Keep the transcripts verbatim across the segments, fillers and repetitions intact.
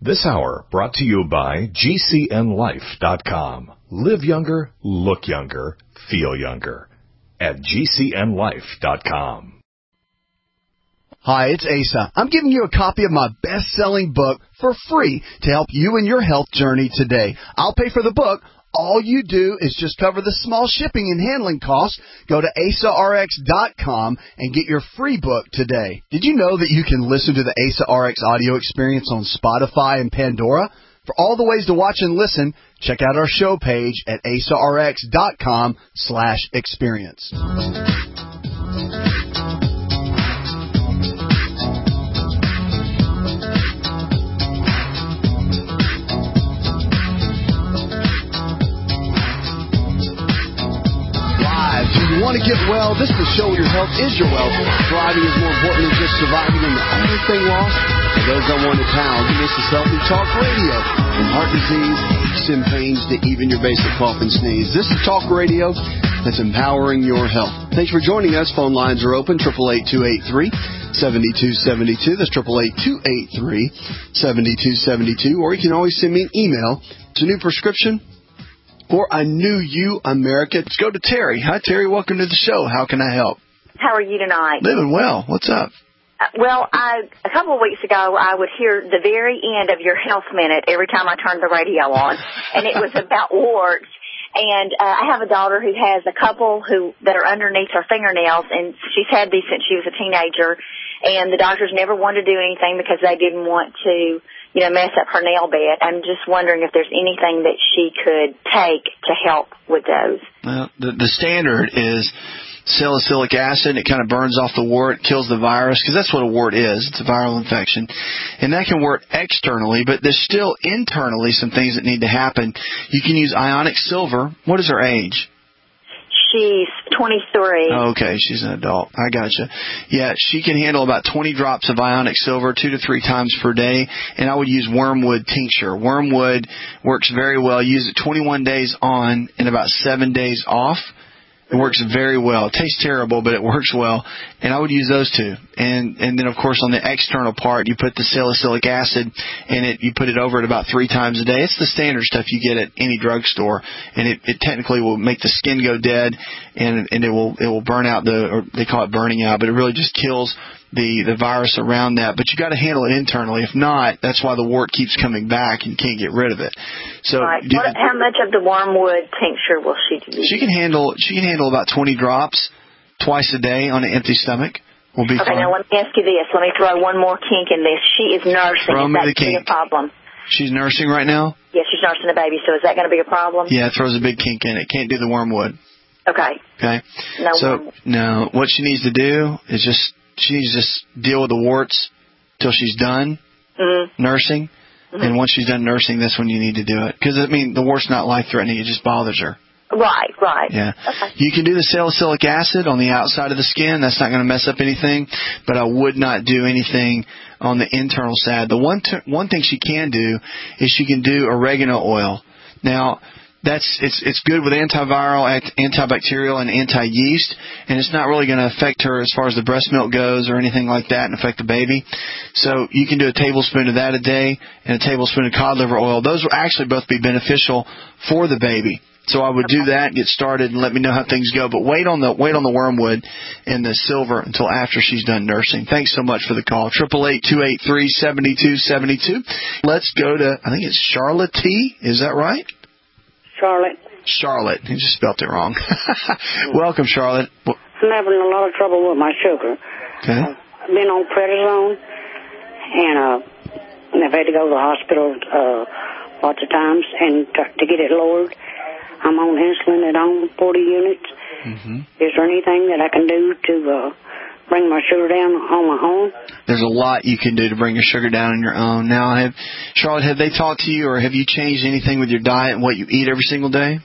This hour brought to you by G C N life dot com. Live younger, look younger, feel younger at G C N life dot com. Hi, it's Asa. I'm giving you a copy of my best-selling book for free to help you in your health journey today. I'll pay for the book. All you do is just cover the small shipping and handling costs. Go to asa r x dot com and get your free book today. Did you know that you can listen to the Asa R X audio experience on Spotify and Pandora? For all the ways to watch and listen, check out our show page at asa r x dot com slash experience. You want to get well, this is the show where your health is your wealth. Thriving is more important than just surviving, and the only thing lost for those that want it pound. This is Healthy Talk Radio. From heart disease, aches and pains, to even your basic cough and sneeze. This is Talk Radio that's empowering your health. Thanks for joining us. Phone lines are open, eight eight eight, two eight three, seven two seven two. That's eight eight eight, two eight three, seven two seven two. Or you can always send me an email. It's a new prescription for I Knew You America. Let's go to Terry. Hi, Terry. Welcome to the show. How can I help? How are you tonight? Living well. What's up? Uh, well, I, a couple of weeks ago, I would hear the very end of your health minute every time I turned the radio on, and it was about warts. And uh, I have a daughter who has a couple who that are underneath her fingernails, and she's had these since she was a teenager. And the doctors never wanted to do anything because they didn't want to, you know, mess up her nail bed. I'm just wondering if there's anything that she could take to help with those. Well, the, the standard is salicylic acid. It kind of burns off the wart, kills the virus, because that's what a wart is. It's a viral infection. And that can work externally, but there's still internally some things that need to happen. You can use ionic silver. What is her age? She's twenty-three. Oh, okay, she's an adult. I gotcha. Yeah, she can handle about twenty drops of ionic silver two to three times per day, and I would use wormwood tincture. Wormwood works very well. Use it twenty-one days on and about seven days off. It works very well. It tastes terrible, but it works well. And I would use those two. And and then, of course, on the external part, you put the salicylic acid in it. You put it over it about three times a day. It's the standard stuff you get at any drugstore. And it, it technically will make the skin go dead, and and it will it will burn out the, or they call it burning out, but it really just kills the, the virus around that. But you got to handle it internally. If not, that's why the wart keeps coming back and you can't get rid of it. So right. What, how much of the wormwood tincture will she use? She can handle she can handle about twenty drops twice a day on an empty stomach. Will be okay, fine. Now let me ask you this. Let me throw one more kink in this. She is nursing. Throw is me that the kink. a problem? She's nursing right now? Yes, she's nursing a baby, so is that going to be a problem? Yeah, it throws a big kink in it. Can't do the wormwood. Okay. Okay. No so, wormwood. no, what she needs to do is just, she needs to just deal with the warts till she's done mm-hmm. nursing. Mm-hmm. And once she's done nursing, that's when you need to do it. Because, I mean, the wart's not life-threatening. It just bothers her. Right, right. Yeah. Okay. You can do the salicylic acid on the outside of the skin. That's not going to mess up anything. But I would not do anything on the internal side. The one t- one thing she can do is she can do oregano oil. Now, that's it's it's good with antiviral, antibacterial, and anti-yeast, and it's not really going to affect her as far as the breast milk goes or anything like that and affect the baby. So you can do a tablespoon of that a day and a tablespoon of cod liver oil. Those will actually both be beneficial for the baby. So I would do that, get started, and let me know how things go. But wait on the wait on the wormwood and the silver until after she's done nursing. Thanks so much for the call. Triple eight two eight three seventy two seventy two. Let's go to I think it's Charlotte T. Is that right? Charlotte. Charlotte. He just spelled it wrong. Welcome, Charlotte. I'm having a lot of trouble with my sugar. Okay. Uh, I've been on prednisone, and uh, I've had to go to the hospital uh, lots of times and t- to get it lowered. I'm on insulin at home, forty units. Mm-hmm. Is there anything that I can do to uh, bring my sugar down on my own? There's a lot you can do to bring your sugar down on your own. Now, have Charlotte, have they talked to you, or have you changed anything with your diet and what you eat every single day?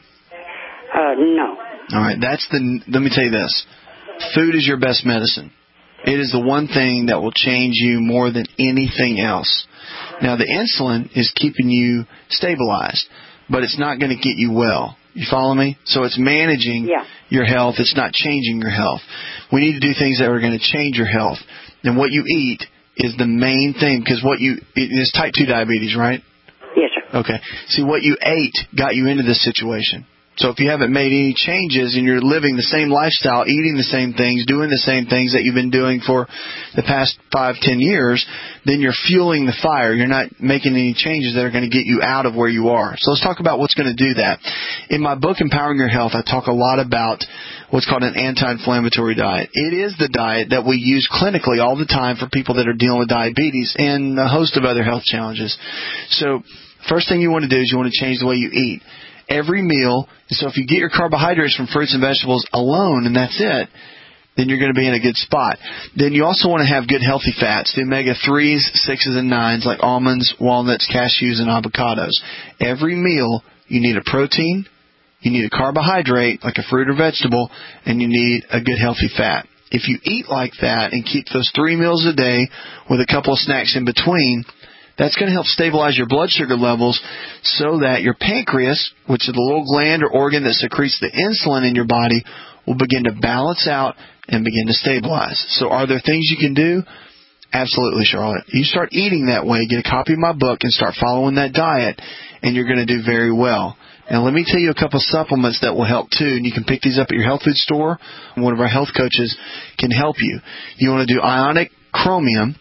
Uh, no. All right. That's the. Let me tell you this. Food is your best medicine. It is the one thing that will change you more than anything else. Now, the insulin is keeping you stabilized, but it's not going to get you well. You follow me? So it's managing yeah. your health. It's not changing your health. We need to do things that are going to change your health. And what you eat is the main thing, because what you, it is type two diabetes, right? Yes, sir. Okay. See, what you ate got you into this situation. So if you haven't made any changes and you're living the same lifestyle, eating the same things, doing the same things that you've been doing for the past five, ten years, then you're fueling the fire. You're not making any changes that are going to get you out of where you are. So let's talk about what's going to do that. In my book, Empowering Your Health, I talk a lot about what's called an anti-inflammatory diet. It is the diet that we use clinically all the time for people that are dealing with diabetes and a host of other health challenges. So first thing you want to do is you want to change the way you eat. Every meal, so if you get your carbohydrates from fruits and vegetables alone and that's it, then you're going to be in a good spot. Then you also want to have good healthy fats, the omega threes, sixes, and nines like almonds, walnuts, cashews, and avocados. Every meal, you need a protein, you need a carbohydrate like a fruit or vegetable, and you need a good healthy fat. If you eat like that and keep those three meals a day with a couple of snacks in between, that's going to help stabilize your blood sugar levels so that your pancreas, which is the little gland or organ that secretes the insulin in your body, will begin to balance out and begin to stabilize. So are there things you can do? Absolutely, Charlotte. You start eating that way, get a copy of my book, and start following that diet, and you're going to do very well. Now, let me tell you a couple of supplements that will help, too, and you can pick these up at your health food store. One of our health coaches can help you. You want to do ionic chromium,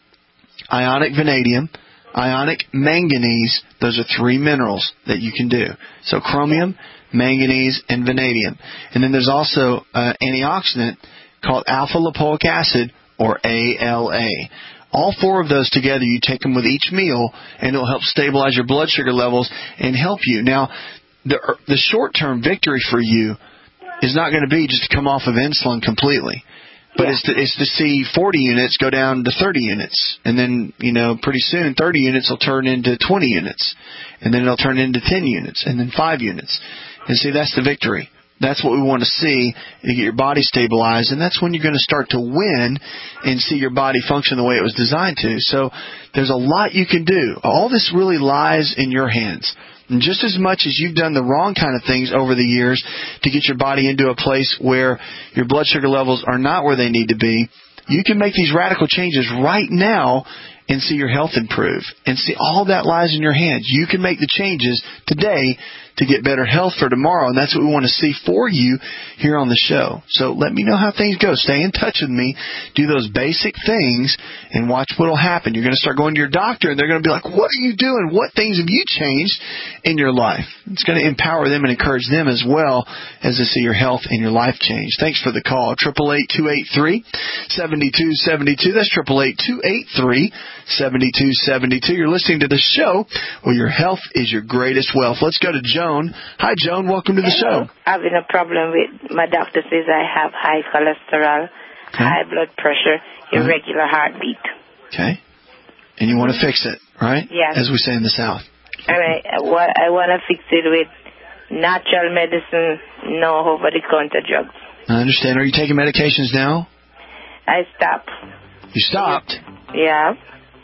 ionic vanadium, ionic manganese. Those are three minerals that you can do. So chromium, manganese, and vanadium. And then there's also an antioxidant called alpha-lipoic acid, or A L A. All four of those together, you take them with each meal, and it'll help stabilize your blood sugar levels and help you. Now, the, the short-term victory for you is not going to be just to come off of insulin completely. But yeah. it's, to, it's to see forty units go down to thirty units. And then, you know, pretty soon thirty units will turn into twenty units. And then it'll turn into ten units. And then five units. And see, that's the victory. That's what we want to see to get your body stabilized. And that's when you're going to start to win and see your body function the way it was designed to. So there's a lot you can do. All this really lies in your hands. And just as much as you've done the wrong kind of things over the years to get your body into a place where your blood sugar levels are not where they need to be, you can make these radical changes right now and see your health improve. And see, all that lies in your hands. You can make the changes today to get better health for tomorrow, and that's what we want to see for you here on the show. So let me know how things go. Stay in touch with me. Do those basic things and watch what will happen. You're going to start going to your doctor, and they're going to be like, what are you doing? What things have you changed in your life? It's going to empower them and encourage them as well as to see your health and your life change. Thanks for the call. eight eight eight, two eight three, seven two seven two. That's eight eight eight, two eight three, seven two seven two. You're listening to the show where your health is your greatest wealth. Let's go to Joan. Hi, Joan. Welcome to the Hello. show. Having a problem with, my doctor says I have high cholesterol, okay. high blood pressure, irregular right. heartbeat. Okay. And you want to fix it, right? Yes. As we say in the South. And I, I want to fix it with natural medicine, no over-the-counter drugs. I understand. Are you taking medications now? I stopped. You stopped? Yeah.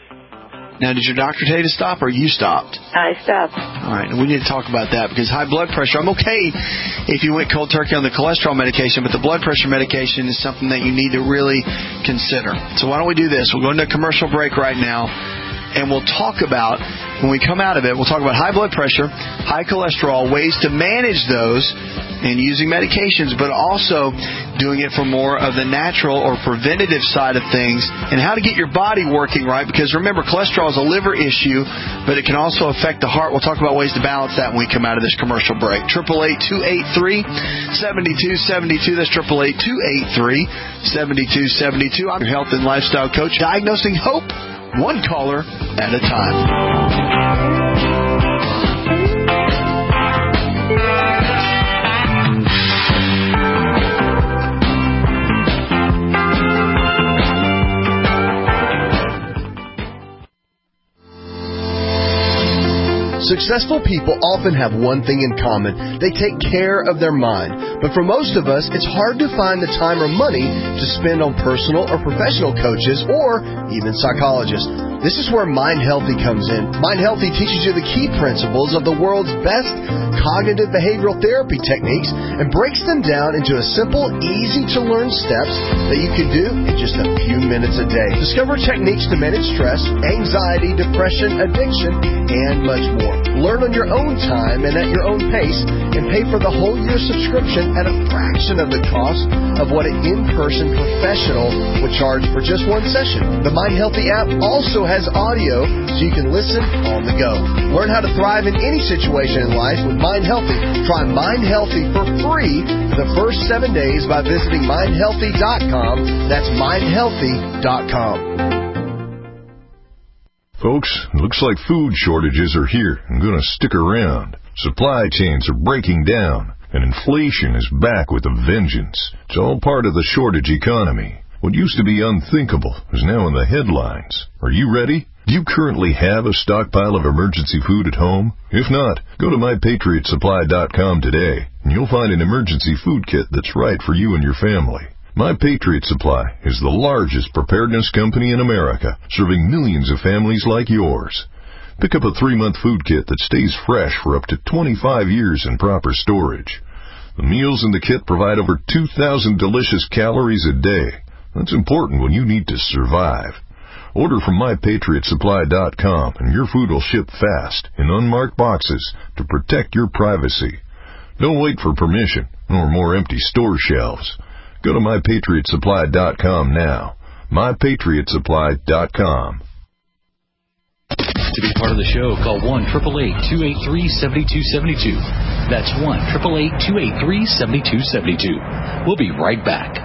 Now, did your doctor tell you to stop, or you stopped? I stopped. All right, we need to talk about that, because high blood pressure, I'm okay if you went cold turkey on the cholesterol medication, but the blood pressure medication is something that you need to really consider. So why don't we do this? We'll go into a commercial break right now, and we'll talk about, when we come out of it, we'll talk about high blood pressure, high cholesterol, ways to manage those, and using medications, but also doing it for more of the natural or preventative side of things, and how to get your body working right, because remember, cholesterol is a liver issue, but it can also affect the heart. We'll talk about ways to balance that when we come out of this commercial break. eight eight eight, two eight three, seven two seven two. That's eight eight eight, two eight three, seven two seven two. I'm your health and lifestyle coach, diagnosing hope, one caller at a time. Successful people often have one thing in common. They take care of their mind. But for most of us, it's hard to find the time or money to spend on personal or professional coaches or even psychologists. This is where Mind Healthy comes in. Mind Healthy teaches you the key principles of the world's best cognitive behavioral therapy techniques and breaks them down into a simple, easy-to-learn steps that you can do in just a few minutes a day. Discover techniques to manage stress, anxiety, depression, addiction, and much more. Learn on your own time and at your own pace, and pay for the whole year subscription at a fraction of the cost of what an in-person professional would charge for just one session. The Mind Healthy app also has audio so you can listen on the go. Learn how to thrive in any situation in life with Mind Healthy. Try Mind Healthy for free for the first seven days by visiting mind healthy dot com. That's mind healthy dot com. Folks, looks like food shortages are here and going to stick around. Supply chains are breaking down, and inflation is back with a vengeance. It's all part of the shortage economy. What used to be unthinkable is now in the headlines. Are you ready? Do you currently have a stockpile of emergency food at home? If not, go to my patriot supply dot com today, and you'll find an emergency food kit that's right for you and your family. My Patriot Supply is the largest preparedness company in America, serving millions of families like yours. Pick up a three-month food kit that stays fresh for up to twenty-five years in proper storage. The meals in the kit provide over two thousand delicious calories a day. That's important when you need to survive. Order from my patriot supply dot com and your food will ship fast in unmarked boxes to protect your privacy. Don't wait for permission or more empty store shelves. Go to my patriot supply dot com now. my patriot supply dot com. To be part of the show, call one eight eight eight, two eight three, seven two seven two. That's one eight eight eight, two eight three, seven two seven two. We'll be right back.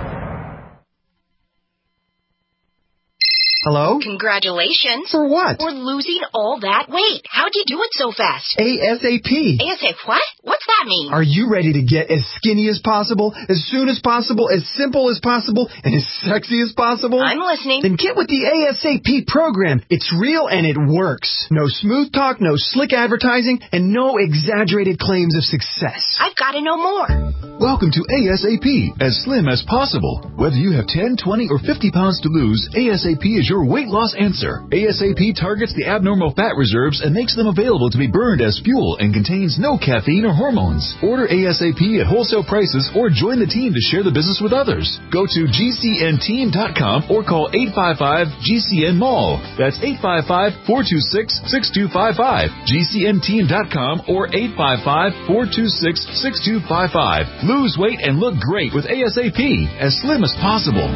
Hello? Congratulations. For what? For losing all that weight. How'd you do it so fast? ASAP. ASAP what? What's that mean? Are you ready to get as skinny as possible, as soon as possible, as simple as possible, and as sexy as possible? I'm listening. Then get with the ASAP program. It's real and it works. No smooth talk, no slick advertising, and no exaggerated claims of success. I've got to know more. Welcome to ASAP, as slim as possible. Whether you have ten, twenty, or fifty pounds to lose, ASAP is your weight loss answer. ASAP targets the abnormal fat reserves and makes them available to be burned as fuel and contains no caffeine or hormones. Order ASAP at wholesale prices or join the team to share the business with others. Go to G C N team dot com or call eight five five G C N mall. That's eight five five, four two six, six two five five. G C N team dot com or eight five five, four two six, six two five five. Lose weight and look great with ASAP, as slim as possible.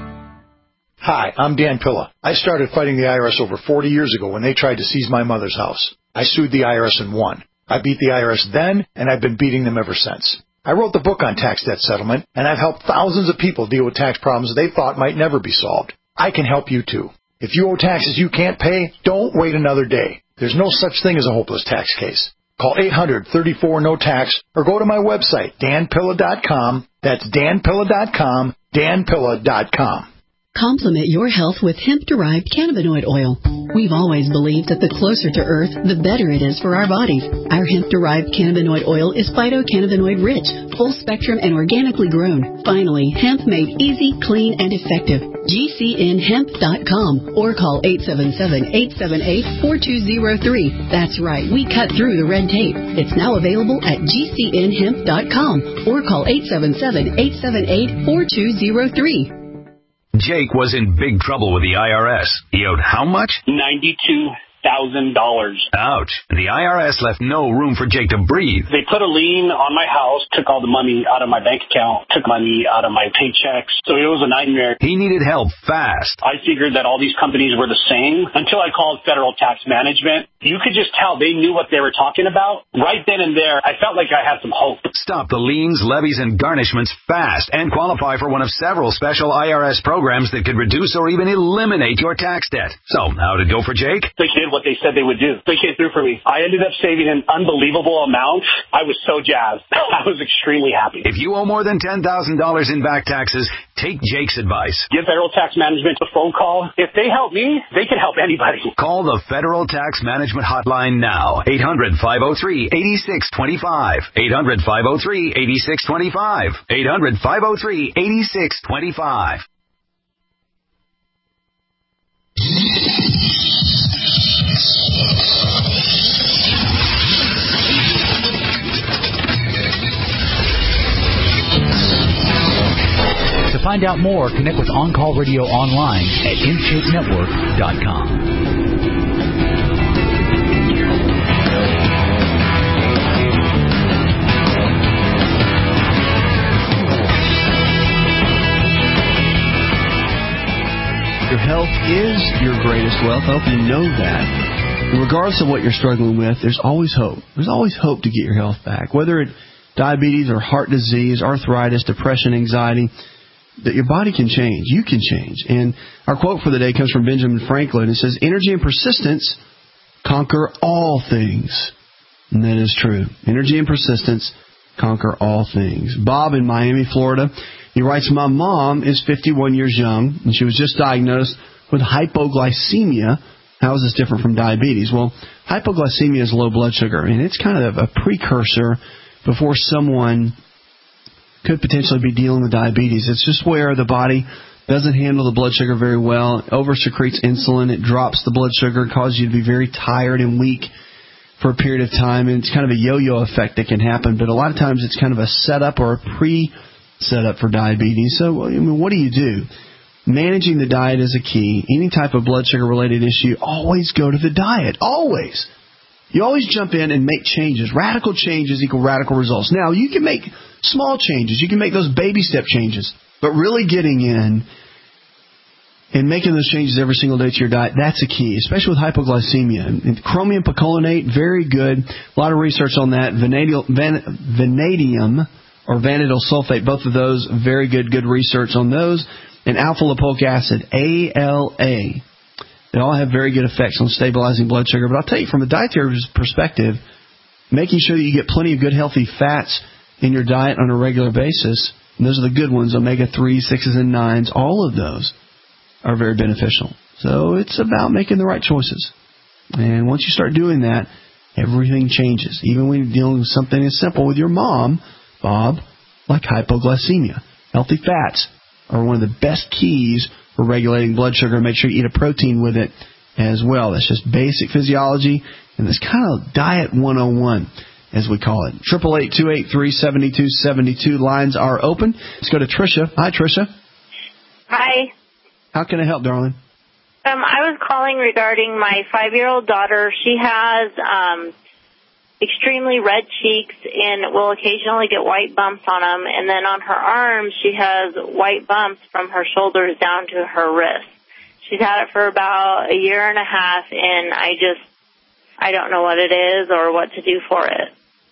Hi, I'm Dan Pilla. I started fighting the I R S over forty years ago when they tried to seize my mother's house. I sued the I R S and won. I beat the I R S then, and I've been beating them ever since. I wrote the book on tax debt settlement, and I've helped thousands of people deal with tax problems they thought might never be solved. I can help you too. If you owe taxes you can't pay, don't wait another day. There's no such thing as a hopeless tax case. Call eight hundred, thirty-four, no tax or go to my website, dan pilla dot com. That's dan pilla dot com, dan pilla dot com. Complement your health with hemp-derived cannabinoid oil. We've always believed that the closer to Earth, the better it is for our bodies. Our hemp-derived cannabinoid oil is phytocannabinoid-rich, full-spectrum, and organically grown. Finally, hemp made easy, clean, and effective. G C N hemp dot com or call eight seven seven, eight seven eight, four two zero three. That's right, we cut through the red tape. It's now available at G C N hemp dot com or call eight seven seven, eight seven eight, four two zero three. Jake was in big trouble with the I R S. He owed how much? ninety-two thousand dollars. Ouch. The I R S left no room for Jake to breathe. They put a lien on my house, took all the money out of my bank account, took money out of my paychecks. So it was a nightmare. He needed help fast. I figured that all these companies were the same until I called Federal Tax Management. You could just tell they knew what they were talking about. Right then and there, I felt like I had some hope. Stop the liens, levies, and garnishments fast and qualify for one of several special I R S programs that could reduce or even eliminate your tax debt. So, how'd it go for Jake? The kid what they said they would do. They came through for me. I ended up saving an unbelievable amount. I was so jazzed. I was extremely happy. If you owe more than ten thousand dollars in back taxes, take Jake's advice. Give Federal Tax Management a phone call. If they help me, they can help anybody. Call the Federal Tax Management Hotline now. eight hundred, five oh three, eight six two five. eight hundred, five oh three, eight six two five. eight hundred, five oh three, eight six two five. To find out more, connect with On Call Radio online at in shape network dot com. Your health is your greatest wealth. I hope you know that. And regardless of what you're struggling with, there's always hope. There's always hope to get your health back. Whether it's diabetes or heart disease, arthritis, depression, anxiety, that your body can change. You can change. And our quote for the day comes from Benjamin Franklin. It says, energy and persistence conquer all things. And that is true. Energy and persistence conquer all things. Bob in Miami, Florida, he writes, my mom is fifty-one years young, and she was just diagnosed with hypoglycemia. How is this different from diabetes? Well, hypoglycemia is low blood sugar, and it's kind of a precursor before someone could potentially be dealing with diabetes. It's just where the body doesn't handle the blood sugar very well. It over-secretes insulin. It drops the blood sugar, causes you to be very tired and weak for a period of time. And it's kind of a yo-yo effect that can happen. But a lot of times it's kind of a setup or a pre-setup for diabetes. So, I mean, what do you do? Managing the diet is a key. Any type of blood sugar-related issue, always go to the diet. Always. You always jump in and make changes. Radical changes equal radical results. Now, you can make small changes. You can make those baby step changes. But really getting in and making those changes every single day to your diet, that's a key, especially with hypoglycemia. And chromium picolinate, very good. A lot of research on that. Vanadium, van, vanadium or vanadyl sulfate, both of those, very good, good research on those. And alpha-lipoic acid, A L A. They all have very good effects on stabilizing blood sugar. But I'll tell you, from a dietary perspective, making sure that you get plenty of good, healthy fats in your diet on a regular basis, and those are the good ones, omega threes, sixes, and nines, all of those are very beneficial. So it's about making the right choices. And once you start doing that, everything changes. Even when you're dealing with something as simple with your mom, Bob, like hypoglycemia. Healthy fats are one of the best keys for regulating blood sugar. Make sure you eat a protein with it as well. That's just basic physiology, and it's kind of diet one oh one, as we call it. eight eight eight, two eight three, seven two seven two. Lines are open. Let's go to Tricia. Hi, Tricia. Hi. How can I help, darling? Um, I was calling regarding my five-year-old daughter. She has um, extremely red cheeks and will occasionally get white bumps on them. And then on her arms, she has white bumps from her shoulders down to her wrist. She's had it for about a year and a half, and I just, I don't know what it is or what to do for it.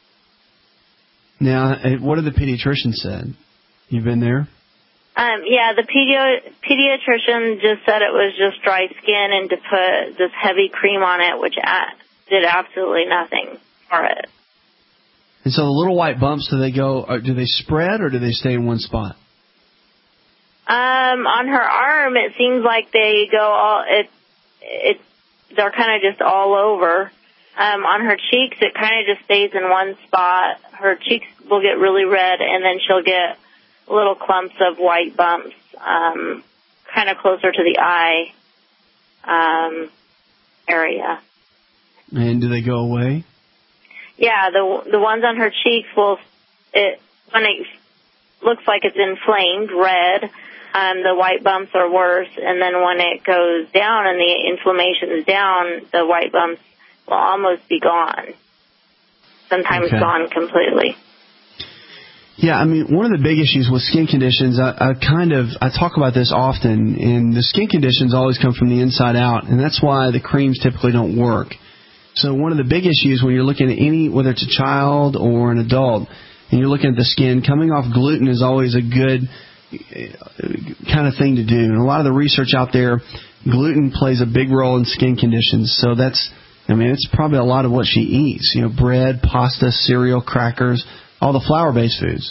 Now, what did the pediatrician said? You've been there? Um, yeah, the pedi- pediatrician just said it was just dry skin and to put this heavy cream on it, which a- did absolutely nothing for it. And so the little white bumps, do they go? Do they spread or do they stay in one spot? Um, on her arm, it seems like they go all. It, it, they're kind of just all over. Um, on her cheeks, it kind of just stays in one spot. Her cheeks will get really red, and then she'll get little clumps of white bumps, um, kind of closer to the eye um, area. And do they go away? Yeah, the the ones on her cheeks will, it when it looks like it's inflamed, red, um, the white bumps are worse, and then when it goes down and the inflammation is down, the white bumps will almost be gone. Sometimes okay. Gone completely. Yeah, I mean, one of the big issues with skin conditions, I, I kind of, I talk about this often, and the skin conditions always come from the inside out, and that's why the creams typically don't work. So one of the big issues when you're looking at any, whether it's a child or an adult, and you're looking at the skin, coming off gluten is always a good kind of thing to do. And a lot of the research out there, gluten plays a big role in skin conditions. So that's, I mean, it's probably a lot of what she eats. You know, bread, pasta, cereal, crackers, all the flour-based foods.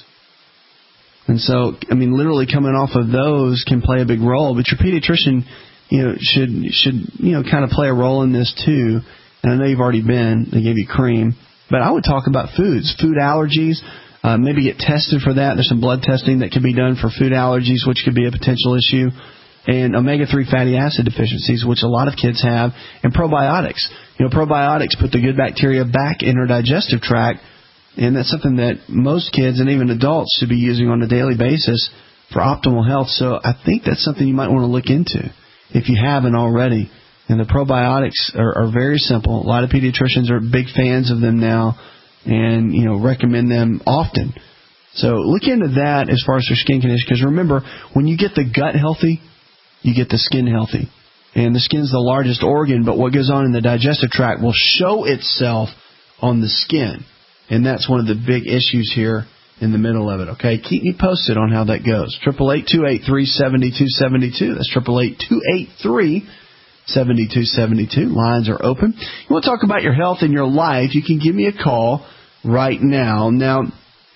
And so, I mean, literally coming off of those can play a big role. But your pediatrician, you know, should, should you know, kind of play a role in this too. And I know you've already been. They gave you cream. But I would talk about foods, food allergies. Uh, maybe get tested for that. There's some blood testing that can be done for food allergies, which could be a potential issue. And omega three fatty acid deficiencies, which a lot of kids have. And probiotics. You know, probiotics put the good bacteria back in our digestive tract. And that's something that most kids and even adults should be using on a daily basis for optimal health. So I think that's something you might want to look into if you haven't already. And the probiotics are, are very simple. A lot of pediatricians are big fans of them now and, you know, recommend them often. So look into that as far as your skin condition. Because remember, when you get the gut healthy, you get the skin healthy. And the skin's the largest organ, but what goes on in the digestive tract will show itself on the skin. And that's one of the big issues here in the middle of it, okay? Keep me posted on how that goes. eight eight eight, two eight three, seven two seven two. That's eight eight eight, two eight three, seven two seven two. Lines are open. You want to talk about your health and your life, you can give me a call right now. Now,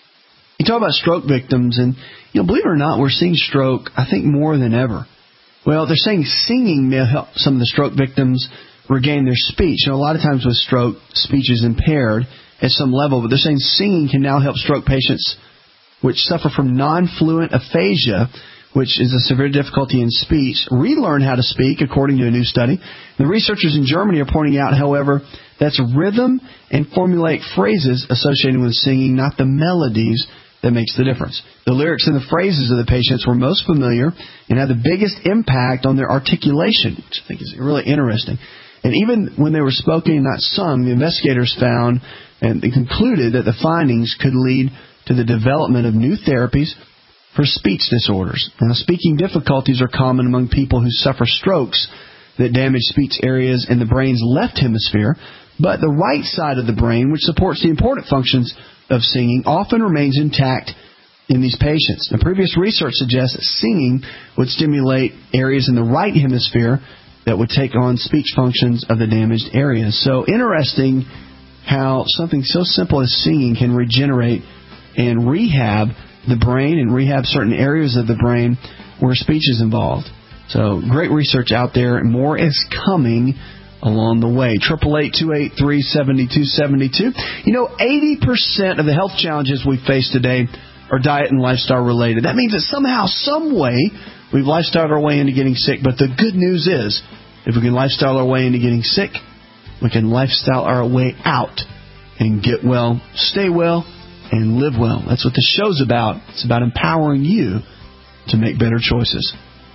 you talk about stroke victims, and, you know, believe it or not, we're seeing stroke, I think, more than ever. Well, they're saying singing may help some of the stroke victims regain their speech. You know, a lot of times with stroke, speech is impaired at some level, but they're saying singing can now help stroke patients which suffer from non-fluent aphasia, which is a severe difficulty in speech, relearn how to speak, according to a new study. The researchers in Germany are pointing out, however, that's rhythm and formulaic phrases associated with singing, not the melodies, that makes the difference. The lyrics and the phrases of the patients were most familiar and had the biggest impact on their articulation, which I think is really interesting. And even when they were spoken and not sung, the investigators found and they concluded that the findings could lead to the development of new therapies for speech disorders. Now, speaking difficulties are common among people who suffer strokes that damage speech areas in the brain's left hemisphere, but the right side of the brain, which supports the important functions of singing, often remains intact in these patients. Now, previous research suggests that singing would stimulate areas in the right hemisphere that would take on speech functions of the damaged areas. So interesting how something so simple as singing can regenerate and rehab the brain and rehab certain areas of the brain where speech is involved. So great research out there, and more is coming along the way. eight eight eight, two eight three, seven two seven two. You know, eighty percent of the health challenges we face today are diet and lifestyle related. That means that somehow, some way, we've lifestyled our way into getting sick. But the good news is, if we can lifestyle our way into getting sick, we can lifestyle our way out and get well, stay well, and live well. That's what the show's about. It's about empowering you to make better choices.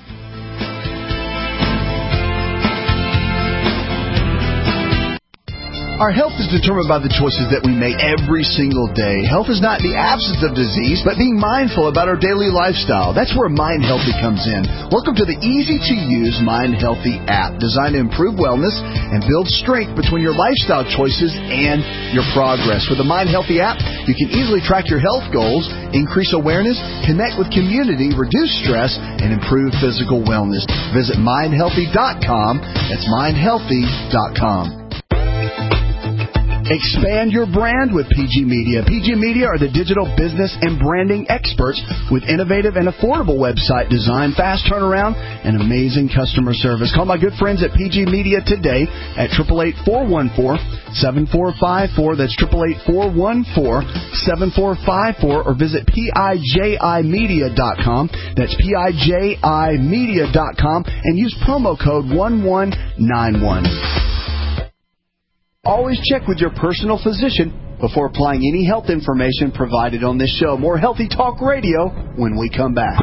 Our health is determined by the choices that we make every single day. Health is not the absence of disease, but being mindful about our daily lifestyle. That's where Mind Healthy comes in. Welcome to the easy-to-use Mind Healthy app, designed to improve wellness and build strength between your lifestyle choices and your progress. With the Mind Healthy app, you can easily track your health goals, increase awareness, connect with community, reduce stress, and improve physical wellness. Visit mind healthy dot com. That's mind healthy dot com. Expand your brand with P G Media. P G Media are the digital business and branding experts with innovative and affordable website design, fast turnaround, and amazing customer service. Call my good friends at P G Media today at eight eight eight, four one four, seven four five four. That's eight eight eight, four one four, seven four five four. Or visit P I J I media dot com. That's P I J I media dot com. And use promo code one one nine one. Always check with your personal physician before applying any health information provided on this show. More Healthy Talk Radio when we come back.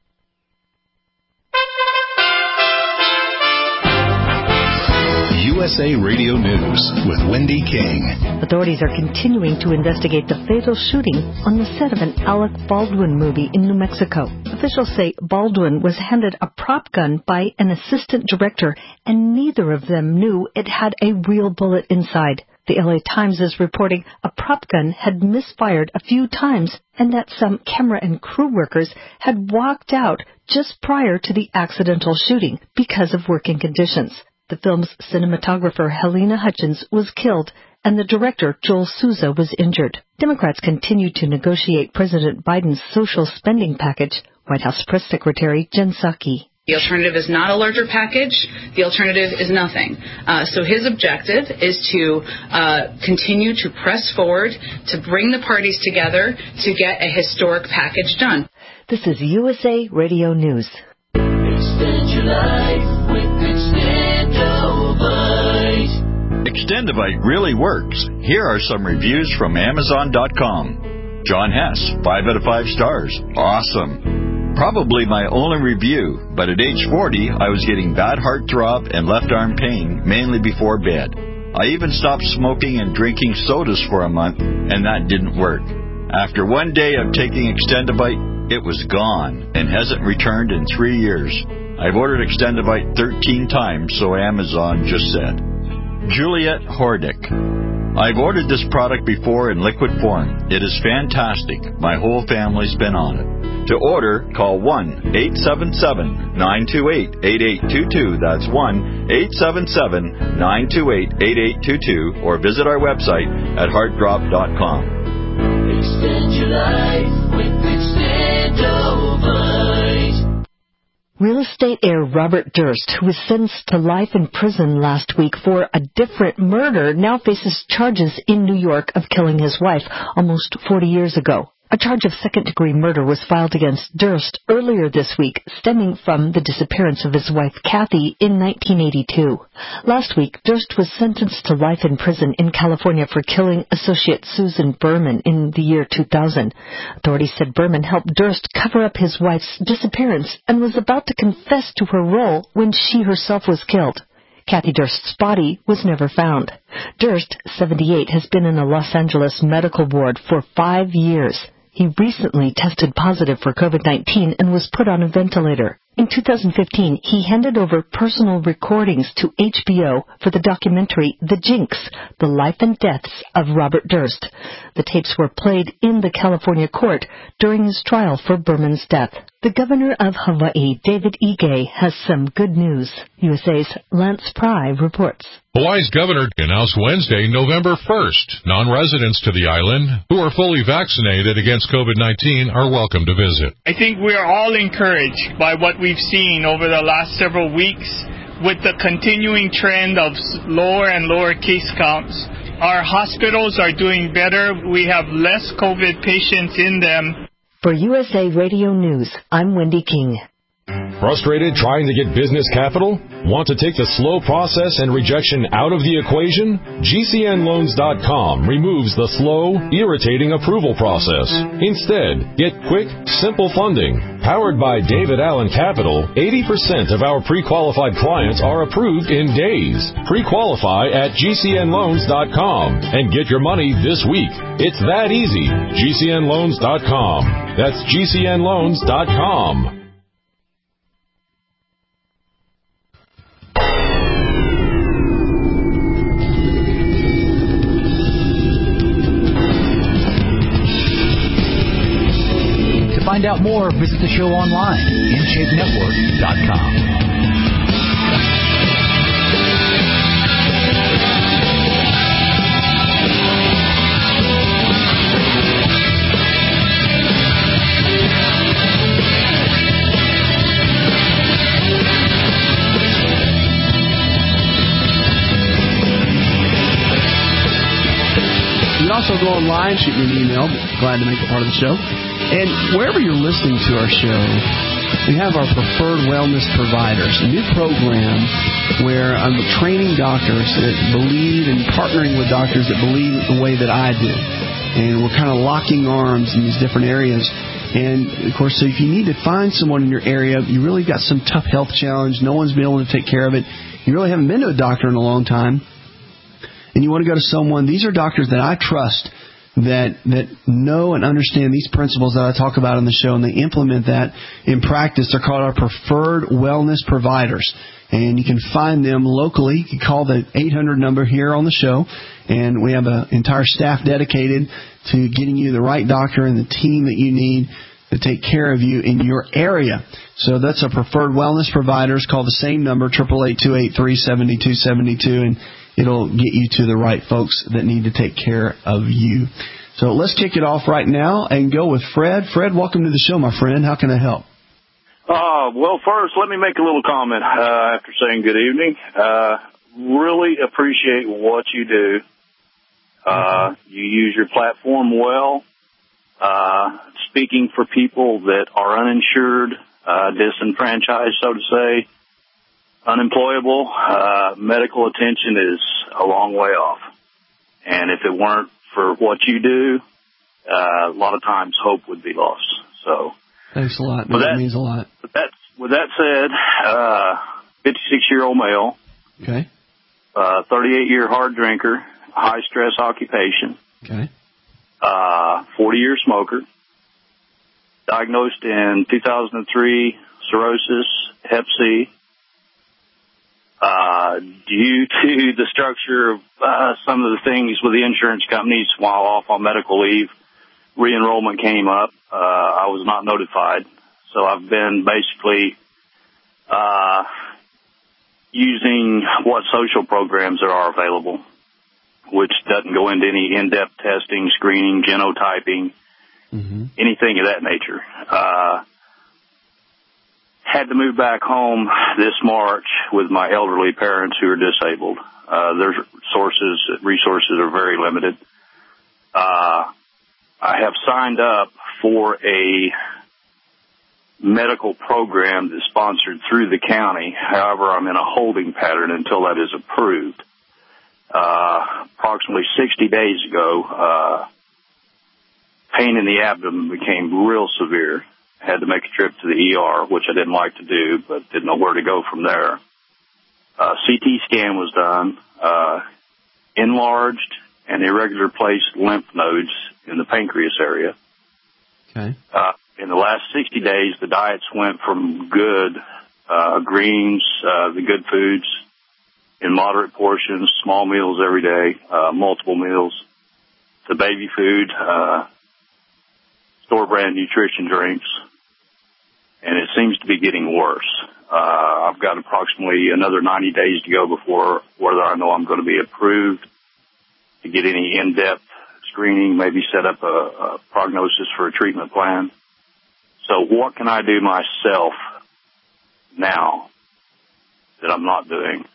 U S S A Radio News with Wendy King. Authorities are continuing to investigate the fatal shooting on the set of an Alec Baldwin movie in New Mexico. Officials say Baldwin was handed a prop gun by an assistant director, and neither of them knew it had a real bullet inside. The L A Times is reporting a prop gun had misfired a few times and that some camera and crew workers had walked out just prior to the accidental shooting because of working conditions. The film's cinematographer Helena Hutchins was killed and the director Joel Souza was injured. Democrats continue to negotiate President Biden's social spending package. White House Press Secretary Jen Psaki. The alternative is not a larger package. The alternative is nothing. Uh, so his objective is to uh, continue to press forward, to bring the parties together to get a historic package done. This is U S A Radio News. Extend your life with Extendovite. Extendovite really works. Here are some reviews from Amazon dot com. John Hess, five out of five stars. Awesome. Probably my only review, but at age forty, I was getting bad heart throb and left arm pain, mainly before bed. I even stopped smoking and drinking sodas for a month, and that didn't work. After one day of taking Extendovite, it was gone and hasn't returned in three years. I've ordered Extendovite thirteen times, so Amazon just said. Juliet Hordick. I've ordered this product before in liquid form. It is fantastic. My whole family's been on it. To order, call one eight seven seven, nine two eight, eight eight two two. That's one eight seven seven, nine two eight, eight eight two two, or visit our website at heart drop dot com. Extend your life with Extendovite. Real estate heir Robert Durst, who was sentenced to life in prison last week for a different murder, now faces charges in New York of killing his wife almost forty years ago. A charge of second-degree murder was filed against Durst earlier this week, stemming from the disappearance of his wife Kathy in nineteen eighty-two. Last week, Durst was sentenced to life in prison in California for killing associate Susan Berman in the year two thousand. Authorities said Berman helped Durst cover up his wife's disappearance and was about to confess to her role when she herself was killed. Kathy Durst's body was never found. Durst, seventy-eight, has been in a Los Angeles medical ward for five years. He recently tested positive for COVID nineteen and was put on a ventilator. In two thousand fifteen, he handed over personal recordings to H B O for the documentary The Jinx, The Life and Deaths of Robert Durst. The tapes were played in the California court during his trial for Berman's death. The governor of Hawaii, David Ige, has some good news. U S A's Lance Pry reports. Hawaii's governor announced Wednesday, November first, non-residents to the island who are fully vaccinated against COVID nineteen are welcome to visit. I think we are all encouraged by what we've seen over the last several weeks with the continuing trend of lower and lower case counts. Our hospitals are doing better. We have less COVID patients in them. For U S A Radio News, I'm Wendy King. Frustrated trying to get business capital? Want to take the slow process and rejection out of the equation? G C N loans dot com removes the slow, irritating approval process. Instead, get quick, simple funding. Powered by David Allen Capital, eighty percent of our pre-qualified clients are approved in days. Pre-qualify at G C N loans dot com and get your money this week. It's that easy. G C N loans dot com. That's G C N loans dot com. To find out more, visit the show online, in shape network dot com. You can also go online, shoot me an email. Glad to make it part of the show. And wherever you're listening to our show, we have our preferred wellness providers, a new program where I'm training doctors that believe and partnering with doctors that believe the way that I do. And we're kind of locking arms in these different areas. And, of course, so if you need to find someone in your area, you really got some tough health challenge, no one's been able to take care of it, you really haven't been to a doctor in a long time, and you want to go to someone, these are doctors that I trust that that know and understand these principles that I talk about on the show, and they implement that in practice. They're called our preferred wellness providers, and you can find them locally. You can call the eight hundred number here on the show, and we have an entire staff dedicated to getting you the right doctor and the team that you need to take care of you in your area. So that's a preferred wellness providers. Call the same number, eight eight eight, two eight three, seven two seven two, and it'll get you to the right folks that need to take care of you. So let's kick it off right now and go with Fred. Fred, welcome to the show, my friend. How can I help? Uh, well, first, let me make a little comment uh, after saying good evening. Uh, really appreciate what you do. Uh, you use your platform well, uh, speaking for people that are uninsured, uh, disenfranchised, so to say. Unemployable, uh, medical attention is a long way off. And if it weren't for what you do, uh, a lot of times hope would be lost. So, thanks a lot. That, that means a lot. With that, with that said, uh, fifty-six-year-old male. Okay. Uh, thirty-eight-year hard drinker, high-stress occupation. Okay. Uh, forty-year smoker. Diagnosed in two thousand three, cirrhosis, hep C. Uh, due to the structure of uh, some of the things with the insurance companies while off on medical leave, re-enrollment came up. Uh, I was not notified. So I've been basically uh, using what social programs there are available, which doesn't go into any in-depth testing, screening, genotyping, mm-hmm. anything of that nature. Uh Had to move back home this March with my elderly parents who are disabled. Uh, their sources, resources are very limited. Uh, I have signed up for a medical program that's sponsored through the county. However, I'm in a holding pattern until that is approved. Uh, approximately sixty days ago, uh, pain in the abdomen became real severe. Had to make a trip to the E R, which I didn't like to do, but didn't know where to go from there. Uh, C T scan was done, uh, enlarged and irregular placed lymph nodes in the pancreas area. Okay. Uh, in the last sixty days, the diets went from good, uh, greens, uh, the good foods in moderate portions, small meals every day, uh, multiple meals, to baby food, uh, store brand nutrition drinks. And it seems to be getting worse. Uh, I've got approximately another ninety days to go before whether I know I'm going to be approved to get any in-depth screening, maybe set up a, a prognosis for a treatment plan. So what can I do myself now that I'm not doing?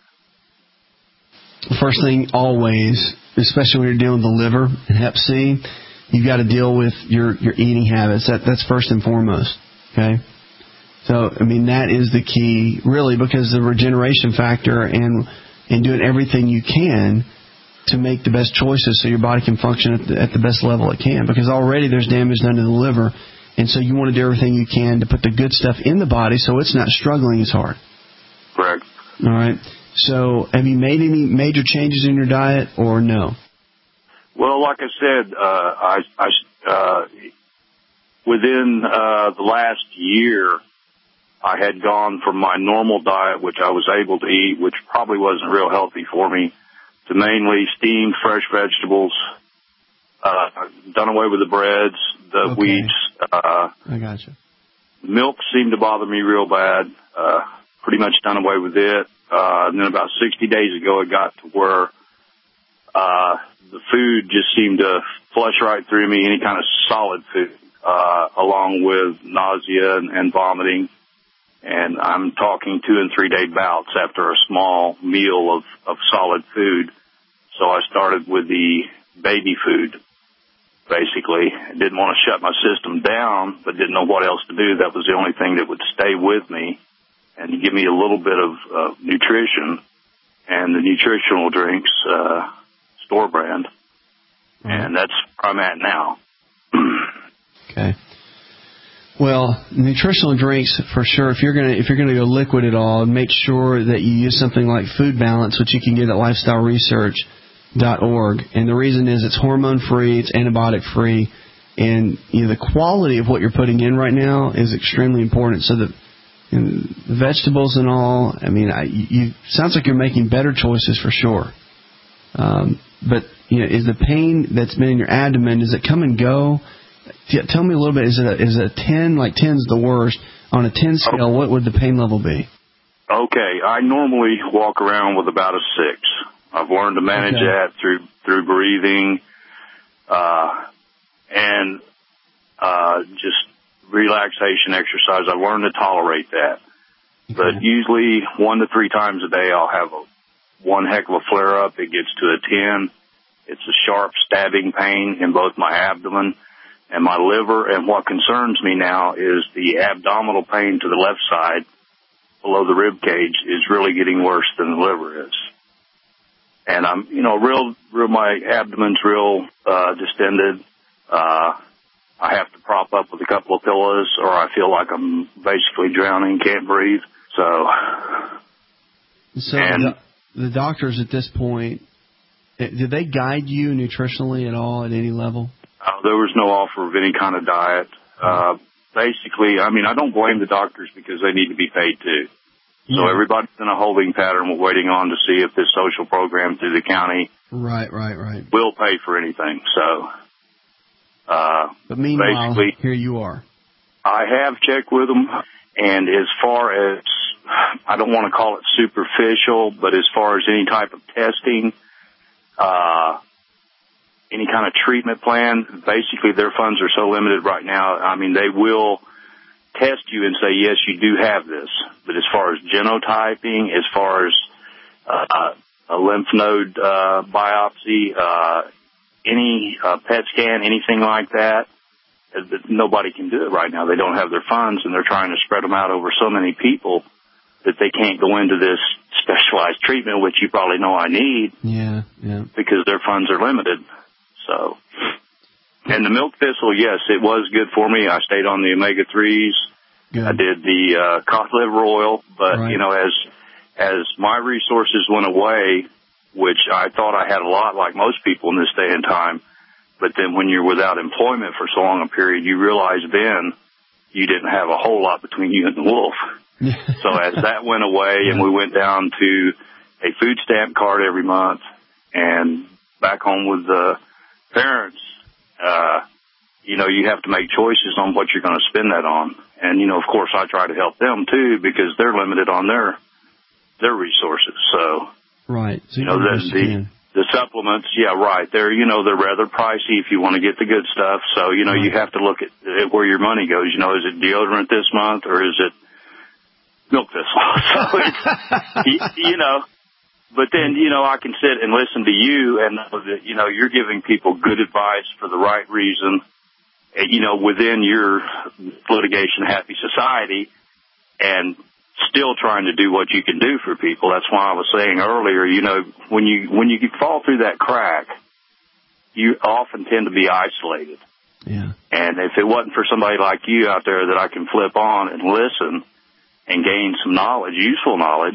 First thing, always, especially when you're dealing with the liver and hep C, you've got to deal with your, your eating habits. That, that's first and foremost, okay? So, I mean, that is the key, really, because the regeneration factor and and doing everything you can to make the best choices so your body can function at the, at the best level it can. Because already there's damage done to the liver, and so you want to do everything you can to put the good stuff in the body so it's not struggling as hard. Correct. All right. So, have you made any major changes in your diet or no? Well, like I said, uh, I, I uh, within uh, the last year, I had gone from my normal diet, which I was able to eat, which probably wasn't real healthy for me, to mainly steamed fresh vegetables, uh, done away with the breads, the okay. wheats. Uh, I gotcha. Milk seemed to bother me real bad, uh, pretty much done away with it. Uh, and then about sixty days ago, it got to where uh, the food just seemed to flush right through me, any kind of solid food, uh, along with nausea and, and vomiting. And I'm talking two and three day bouts after a small meal of, of solid food. So I started with the baby food, basically. I didn't want to shut my system down, but didn't know what else to do. That was the only thing that would stay with me and give me a little bit of uh, nutrition. And the nutritional drinks, uh, store brand. Mm-hmm. And that's where I'm at now. Okay. Well, nutritional drinks for sure. If you're gonna if you're gonna go liquid at all, make sure that you use something like Food Balance, which you can get at lifestyle research dot org. And the reason is it's hormone free, it's antibiotic free, and you know, the quality of what you're putting in right now is extremely important. So that you know, the vegetables and all, I mean, I, you sounds like you're making better choices for sure. Um, but you know, is the pain that's been in your abdomen, does it come and go? Tell me a little bit. Is it a, is it a ten? Like ten's the worst. On a ten scale, what would the pain level be? Okay, I normally walk around with about a six. I've learned to manage Okay. that through through breathing, uh, and uh, just relaxation exercise. I've learned to tolerate that. Okay. But usually one to three times a day, I'll have a, one heck of a flare up. It gets to a ten. It's a sharp stabbing pain in both my abdomen and my liver, and what concerns me now is the abdominal pain to the left side below the rib cage is really getting worse than the liver is. And I'm, you know, real, real, my abdomen's real, uh, distended. Uh, I have to prop up with a couple of pillows or I feel like I'm basically drowning, can't breathe. So, so and, the, the doctors at this point, did they guide you nutritionally at all at any level? Uh, there was no offer of any kind of diet. Uh, basically, I mean, I don't blame the doctors because they need to be paid too. So Yeah. everybody's in a holding pattern. We're waiting on to see if this social program through the county Right, right, right. will pay for anything. So, uh, But meanwhile, basically, here you are. I have checked with them, and as far as, I don't want to call it superficial, but as far as any type of testing, uh, any kind of treatment plan, basically their funds are so limited right now. I mean, they will test you and say, yes, you do have this. But as far as genotyping, as far as uh, a lymph node uh, biopsy, uh, any uh, P E T scan, anything like that, nobody can do it right now. They don't have their funds, and they're trying to spread them out over so many people that they can't go into this specialized treatment, which you probably know I need. Yeah, yeah. Because their funds are limited. So, and the milk thistle, yes, it was good for me. I stayed on the omega threes. Good. I did the uh, cod liver oil, but Right. you know, as as my resources went away, which I thought I had a lot, like most people in this day and time, but then when you're without employment for so long a period, you realize then you didn't have a whole lot between you and the wolf. So as that went away, and we went down to a food stamp card every month, and back home with the parents, uh, you know, you have to make choices on what you're going to spend that on. And, you know, of course, I try to help them, too, because they're limited on their their resources. So, Right. So you know, the, the, the supplements, yeah, right. They're, you know, they're rather pricey if you want to get the good stuff. So, you know, right. you have to look at, at where your money goes. You know, is it deodorant this month or is it milk thistle? So, it's, you, you know. But then, you know, I can sit and listen to you and know that, you know, you're giving people good advice for the right reason, you know, within your litigation-happy society and still trying to do what you can do for people. That's why I was saying earlier, you know, when you when you fall through that crack, you often tend to be isolated. Yeah. And if it wasn't for somebody like you out there that I can flip on and listen and gain some knowledge, useful knowledge,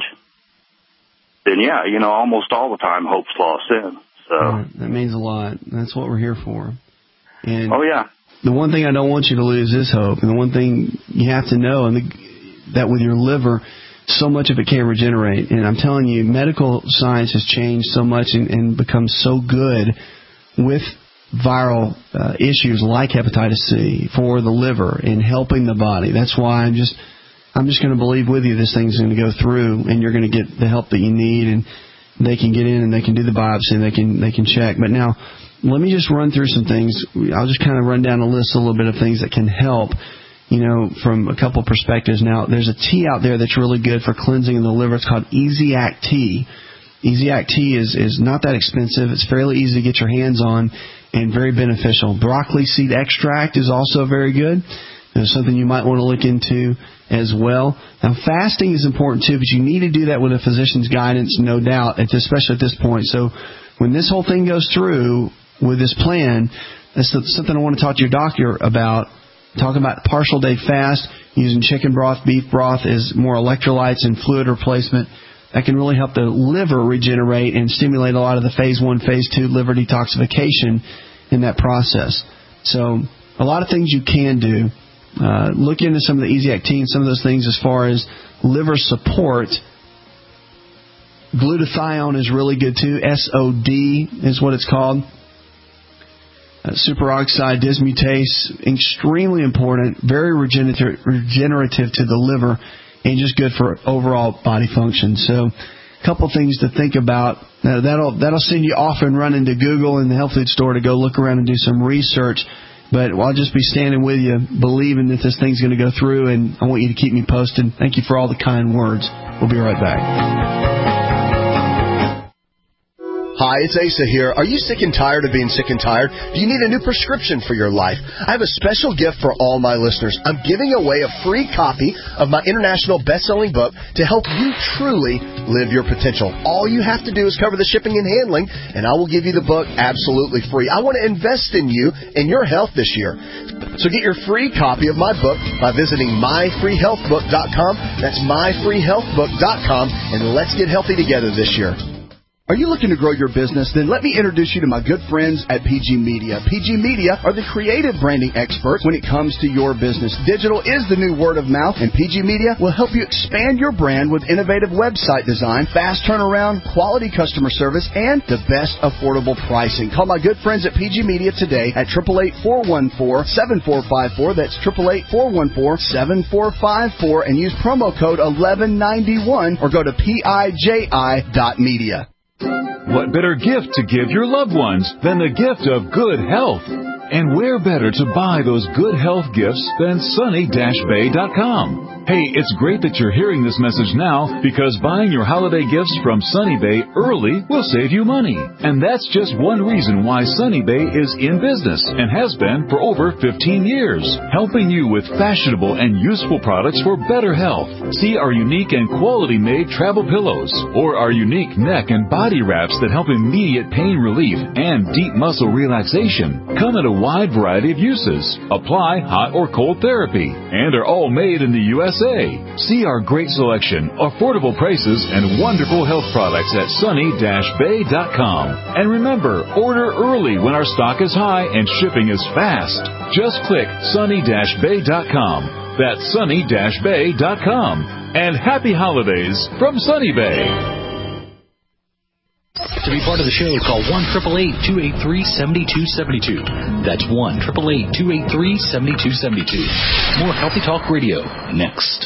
then, yeah, you know, almost all the time hope's lost in. So Right. That means a lot. That's what we're here for. And oh, yeah. The one thing I don't want you to lose is hope. And the one thing you have to know and the, that with your liver, so much of it can't regenerate. And I'm telling you, medical science has changed so much and, and become so good with viral uh, issues like hepatitis C for the liver and helping the body. That's why I'm just... I'm just going to believe with you this thing's going to go through, and you're going to get the help that you need, and they can get in and they can do the biopsy and they can they can check. But now, let me just run through some things. I'll just kind of run down a list, a little bit of things that can help, you know, from a couple perspectives. Now, there's a tea out there that's really good for cleansing the liver. It's called Easy-Act Tea. Easy-Act Tea is, is not that expensive. It's fairly easy to get your hands on and very beneficial. Broccoli seed extract is also very good. It's something you might want to look into as well. Now, fasting is important too, but you need to do that with a physician's guidance, no doubt, at this, especially at this point. So when this whole thing goes through with this plan, that's something I want to talk to your doctor about. Talking about partial day fast, using chicken broth, beef broth is more electrolytes and fluid replacement. That can really help the liver regenerate and stimulate a lot of the phase one, phase two liver detoxification in that process. So a lot of things you can do. Uh, look into some of the Easy Actine, some of those things as far as liver support. Glutathione is really good too. S O D is what it's called. Uh, superoxide dismutase, extremely important, very regenerative, regenerative to the liver, and just good for overall body function. So a couple things to think about. Uh, that'll that'll send you off and running to Google and the health food store to go look around and do some research. But I'll just be standing with you, believing that this thing's going to go through, and I want you to keep me posted. Thank you for all the kind words. We'll be right back. Hi, it's Asa here. Are you sick and tired of being sick and tired? Do you need a new prescription for your life? I have a special gift for all my listeners. I'm giving away a free copy of my international best-selling book to help you truly live your potential. All you have to do is cover the shipping and handling, and I will give you the book absolutely free. I want to invest in you and your health this year. So get your free copy of my book by visiting my free health book dot com. That's my free health book dot com, and let's get healthy together this year. Are you looking to grow your business? Then let me introduce you to my good friends at P G Media. P G Media are the creative branding experts when it comes to your business. Digital is the new word of mouth, and P G Media will help you expand your brand with innovative website design, fast turnaround, quality customer service, and the best affordable pricing. Call my good friends at P G Media today at eight eight eight, four one four, seven four five four. That's eight eight eight, four one four, seven four five four, and use promo code eleven ninety-one or go to P I J I dot media. What better gift to give your loved ones than the gift of good health? And where better to buy those good health gifts than sunny dash bay dot com? Hey, it's great that you're hearing this message now, because buying your holiday gifts from Sunny Bay early will save you money. And that's just one reason why Sunny Bay is in business and has been for over fifteen years, helping you with fashionable and useful products for better health. See our unique and quality-made travel pillows, or our unique neck and body wraps that help immediate pain relief and deep muscle relaxation. Come in a wide variety of uses, apply hot or cold therapy, and are all made in the U S A. See our great selection, affordable prices, and wonderful health products at sunny dash bay dot com. And remember, order early when our stock is high and shipping is fast. Just click sunny dash bay dot com. That's sunny dash bay dot com. And happy holidays from Sunny Bay. To be part of the show, call one eight eight eight, two eight three, seven two seven two. That's one eight eight eight, two eight three, seven two seven two. More Healthy Talk Radio next.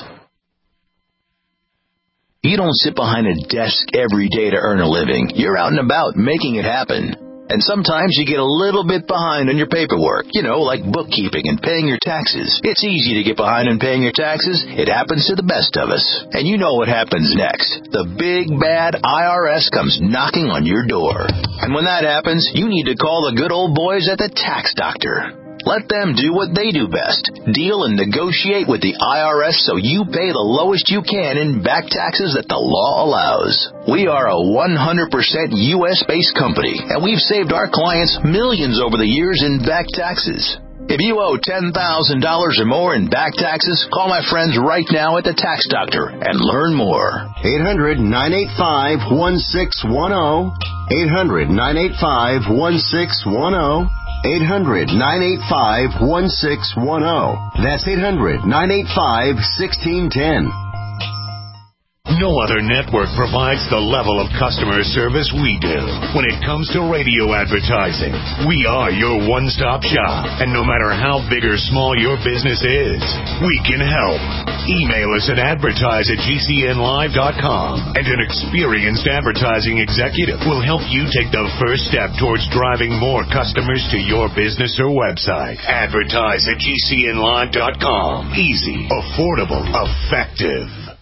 You don't sit behind a desk every day to earn a living. You're out and about making it happen. And sometimes you get a little bit behind on your paperwork, you know, like bookkeeping and paying your taxes. It's easy to get behind on paying your taxes. It happens to the best of us. And you know what happens next. The big, bad I R S comes knocking on your door. And when that happens, you need to call the good old boys at the Tax Doctor. Let them do what they do best. Deal and negotiate with the I R S so you pay the lowest you can in back taxes that the law allows. We are a one hundred percent U S-based company, and we've saved our clients millions over the years in back taxes. If you owe ten thousand dollars or more in back taxes, call my friends right now at the Tax Doctor and learn more. eight hundred, nine eight five, one six one zero. eight hundred, nine eight five, one six one zero. eight hundred, nine eight five, one six one zero. That's eight hundred, nine eight five, one six one zero. No other network provides the level of customer service we do. When it comes to radio advertising, we are your one-stop shop. And no matter how big or small your business is, we can help. Email us at advertise at G C N live dot com, and an experienced advertising executive will help you take the first step towards driving more customers to your business or website. Advertise at G C N live dot com. Easy, affordable, effective.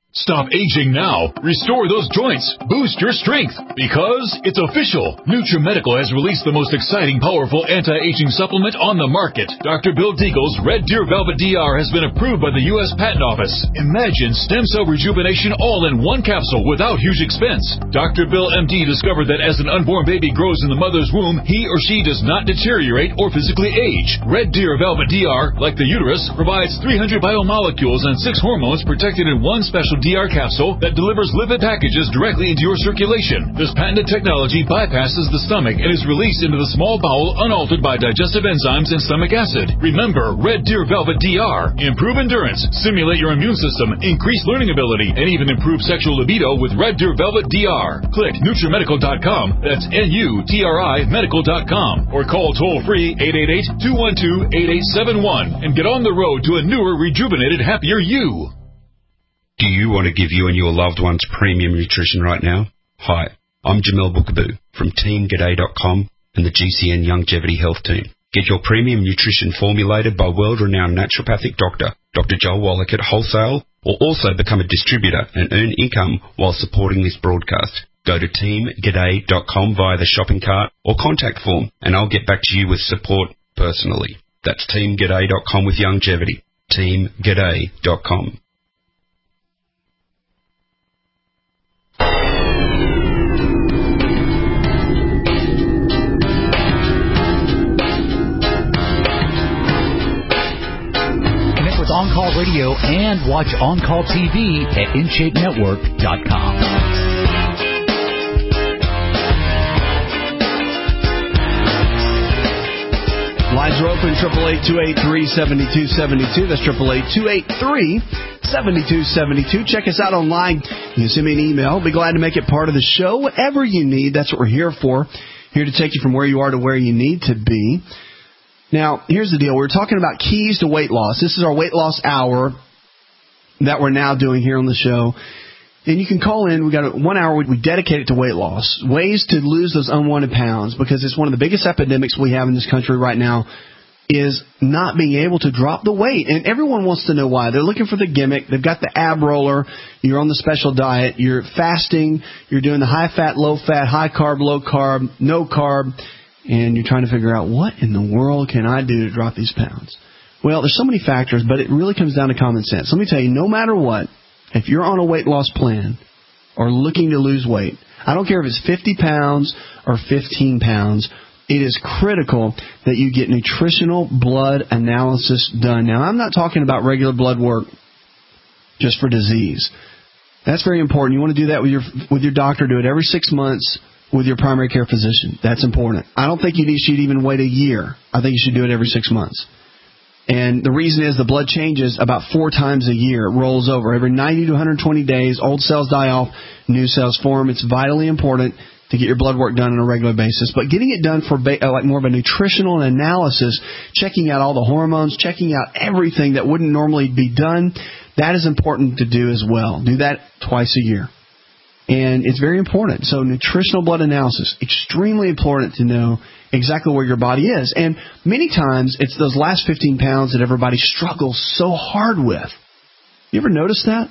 Stop aging now. Restore those joints. Boost your strength. Because it's official. NutriMedical has released the most exciting, powerful anti-aging supplement on the market. Doctor Bill Deagle's Red Deer Velvet D R has been approved by the U S Patent Office. Imagine stem cell rejuvenation all in one capsule without huge expense. Doctor Bill M D discovered that as an unborn baby grows in the mother's womb, he or she does not deteriorate or physically age. Red Deer Velvet D R, like the uterus, provides three hundred biomolecules and six hormones protected in one special D R capsule that delivers lipid packages directly into your circulation. This patented technology bypasses the stomach and is released into the small bowel unaltered by digestive enzymes and stomach acid. Remember, Red Deer Velvet D R. Improve endurance, stimulate your immune system, increase learning ability, and even improve sexual libido with Red Deer Velvet D R. Click NutriMedical dot com, that's N U T R I medical dot com, or call toll-free eight eight eight, two one two, eight eight seven one and get on the road to a newer, rejuvenated, happier you. Do you want to give you and your loved ones premium nutrition right now? Hi, I'm Jamel Bookaboo from Team G'day dot com and the G C N Longevity Health Team. Get your premium nutrition formulated by world-renowned naturopathic doctor, Doctor Joel Wallach at wholesale, or also become a distributor and earn income while supporting this broadcast. Go to Team G'day dot com via the shopping cart or contact form, and I'll get back to you with support personally. That's Team G'day dot com with longevity. Team G'day dot com. On Call Radio and watch On Call T V at in shape network dot com. Lines are open, triple eight, two eight three, seven two seven two. That's triple eight, two eight three, seven two seven two. Check us out online. You can send me an email. Be glad to make it part of the show. Whatever you need, that's what we're here for. Here to take you from where you are to where you need to be. Now, here's the deal. We're talking about keys to weight loss. This is our weight loss hour that we're now doing here on the show. And you can call in. We've got a, one hour we dedicate it to weight loss, ways to lose those unwanted pounds, because it's one of the biggest epidemics we have in this country right now is not being able to drop the weight. And everyone wants to know why. They're looking for the gimmick. They've got the ab roller. You're on the special diet. You're fasting. You're doing the high-fat, low-fat, high-carb, low-carb, no-carb. And you're trying to figure out, what in the world can I do to drop these pounds? Well, there's so many factors, but it really comes down to common sense. Let me tell you, no matter what, if you're on a weight loss plan or looking to lose weight, I don't care if it's fifty pounds or fifteen pounds, it is critical that you get nutritional blood analysis done. Now, I'm not talking about regular blood work just for disease. That's very important. You want to do that with your with your doctor. Do it every six months. With your primary care physician. That's important. I don't think you need, should even wait a year. I think you should do it every six months. And the reason is the blood changes about four times a year. It rolls over. Every ninety to one hundred twenty days, old cells die off, new cells form. It's vitally important to get your blood work done on a regular basis. But getting it done for ba- like more of a nutritional analysis, checking out all the hormones, checking out everything that wouldn't normally be done, that is important to do as well. Do that twice a year. And it's very important. So nutritional blood analysis, extremely important to know exactly where your body is. And many times it's those last fifteen pounds that everybody struggles so hard with. You ever notice that?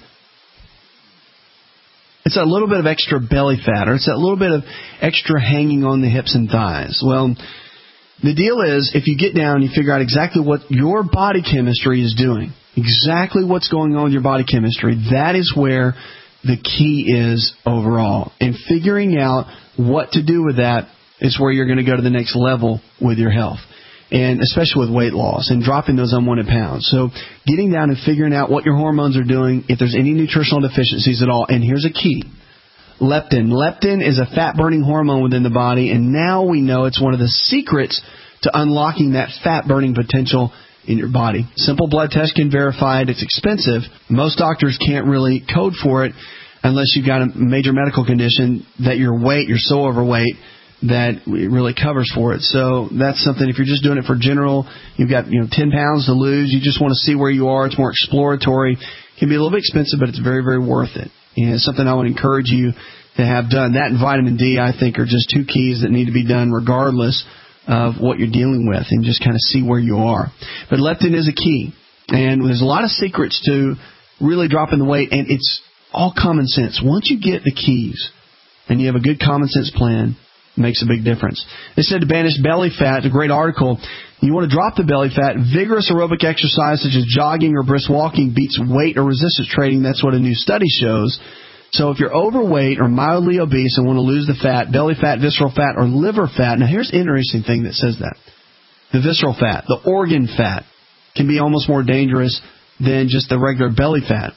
It's that little bit of extra belly fat, or it's that little bit of extra hanging on the hips and thighs. Well, the deal is, if you get down and you figure out exactly what your body chemistry is doing, exactly what's going on with your body chemistry, that is where the key is overall. And figuring out what to do with that is where you're going to go to the next level with your health, and especially with weight loss and dropping those unwanted pounds. So getting down and figuring out what your hormones are doing, if there's any nutritional deficiencies at all. And here's a key. Leptin. Leptin is a fat-burning hormone within the body, and now we know it's one of the secrets to unlocking that fat-burning potential in your body. Simple blood test can verify it. It's expensive. Most doctors can't really code for it unless you've got a major medical condition that your weight, you're so overweight that it really covers for it. So that's something, if you're just doing it for general, you've got, you know, ten pounds to lose, you just want to see where you are, it's more exploratory. It can be a little bit expensive, but it's very, very worth it. And it's something I would encourage you to have done. That and vitamin D, I think, are just two keys that need to be done regardless of what you're dealing with, and just kind of see where you are. But leptin is a key, and there's a lot of secrets to really dropping the weight, and it's all common sense. Once you get the keys and you have a good common sense plan, it makes a big difference. They said to banish belly fat, a great article. You want to drop the belly fat. Vigorous aerobic exercise such as jogging or brisk walking beats weight or resistance training. That's what a new study shows. So if you're overweight or mildly obese and want to lose the fat, belly fat, visceral fat, or liver fat. Now here's an interesting thing that says that. The visceral fat, the organ fat, can be almost more dangerous than just the regular belly fat.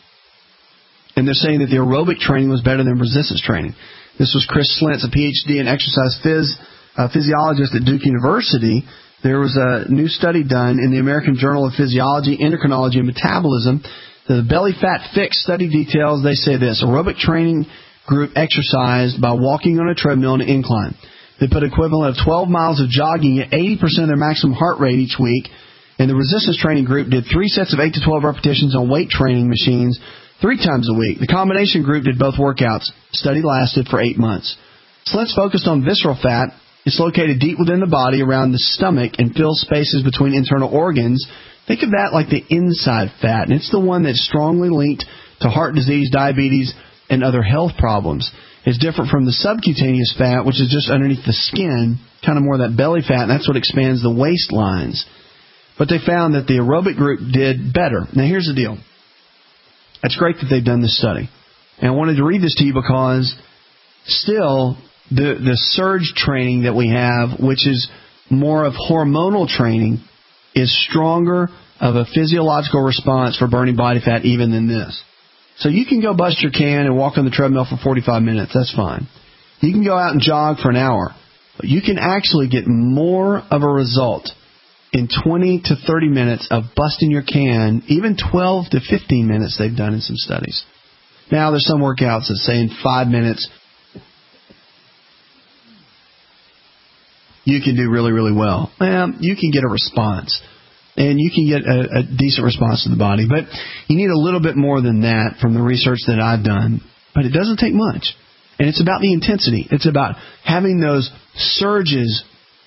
And they're saying that the aerobic training was better than resistance training. This was Chris Slentz, a P H D in exercise phys, uh, physiologist at Duke University. There was a new study done in the American Journal of Physiology, Endocrinology, and Metabolism. The belly fat fix study details, they say this. Aerobic training group exercised by walking on a treadmill on an incline. They put equivalent of twelve miles of jogging at eighty percent of their maximum heart rate each week. And the resistance training group did three sets of eight to twelve repetitions on weight training machines three times a week. The combination group did both workouts. Study lasted for eight months. Slentz focused on visceral fat. It's located deep within the body around the stomach and fills spaces between internal organs. Think of that like the inside fat, and it's the one that's strongly linked to heart disease, diabetes, and other health problems. It's different from the subcutaneous fat, which is just underneath the skin, kind of more that belly fat, and that's what expands the waistlines. But they found that the aerobic group did better. Now, here's the deal. It's great that they've done this study. And I wanted to read this to you because still the the surge training that we have, which is more of hormonal training, is stronger of a physiological response for burning body fat even than this. So you can go bust your can and walk on the treadmill for forty-five minutes. That's fine. You can go out and jog for an hour. But you can actually get more of a result in twenty to thirty minutes of busting your can, even twelve to fifteen minutes they've done in some studies. Now, there's some workouts that say in five minutes you can do really, really well. Well, you can get a response, and you can get a, a decent response to the body. But you need a little bit more than that from the research that I've done. But it doesn't take much. And it's about the intensity. It's about having those surges